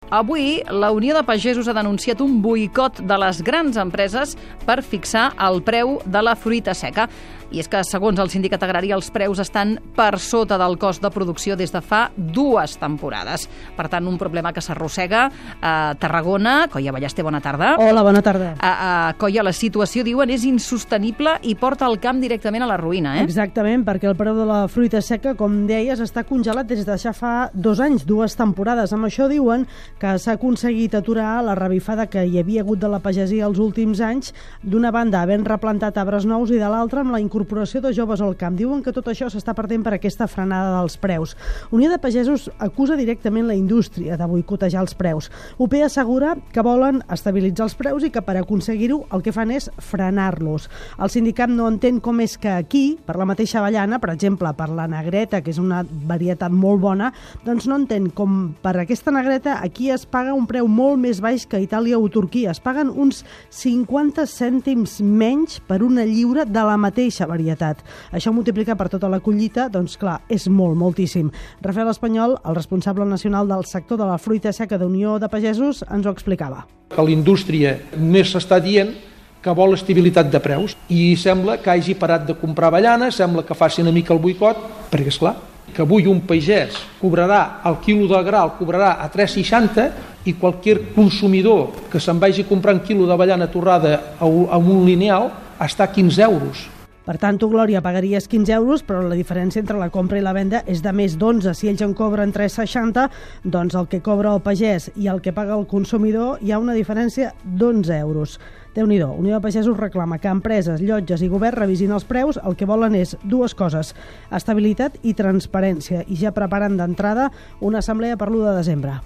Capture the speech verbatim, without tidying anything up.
Avui, la Unió de Pagesos ha denunciat un boicot de les grans empreses per fixar el preu de la fruita seca. I és que, segons el sindicat agrari, els preus estan per sota del cost de producció des de fa dues temporades. Per tant, un problema que s'arrossega a Tarragona. Coia Ballester, bona tarda. Hola, bona tarda. A, a Coia, la situació, diuen, és insostenible i porta el camp directament a la ruïna, eh? Exactament, perquè el preu de la fruita seca, com deies, està congelat des de ja fa dos anys, dues temporades. Amb això diuen que s'ha aconseguit aturar la revifada que hi havia hagut de la pagesia els últims anys, d'una banda havent replantat arbres nous i de l'altra amb la incorporació de joves al camp. Diuen que tot això s'està perdent per aquesta frenada dels preus. Unió de Pagesos acusa directament la indústria de boicotejar els preus. U P assegura que volen estabilitzar els preus i que per aconseguir-ho el que fan és frenar-los. El sindicat no entén com és que aquí, per la mateixa avellana, per exemple, per la negreta, que és una varietat molt bona, doncs no entén com per aquesta negreta aquí es paga un preu molt més baix que a Itàlia o Turquia. Es paguen uns cinquanta cèntims menys per una lliura de la mateixa varietat. Això multiplica per tota la collita, doncs clar, és molt, moltíssim. Rafael Espanyol, el responsable nacional del sector de la fruita seca d'Unió de Pagesos, ens ho explicava. Que la indústria més s'està dient que vol estabilitat de preus i sembla que hagi parat de comprar avellana, sembla que faci una mica el boicot, perquè és clar que avui un pagès cobrarà el quilo de gra, el cobrarà a tres seixanta i qualsevol consumidor que se'n vagi a comprar un quilo d'avellana torrada a un lineal està a quinze euros. Per tant, tu, Glòria, pagaries quinze euros, però la diferència entre la compra i la venda és de més d'onze. Si ells en cobren tres seixanta, doncs el que cobra el pagès i el que paga el consumidor hi ha una diferència d'onze euros. Déu-n'hi-do, Unió de Pagesos reclama que empreses, llotges i govern revisin els preus. El que volen és dues coses, estabilitat i transparència, i ja preparen d'entrada una assemblea per l'u de desembre.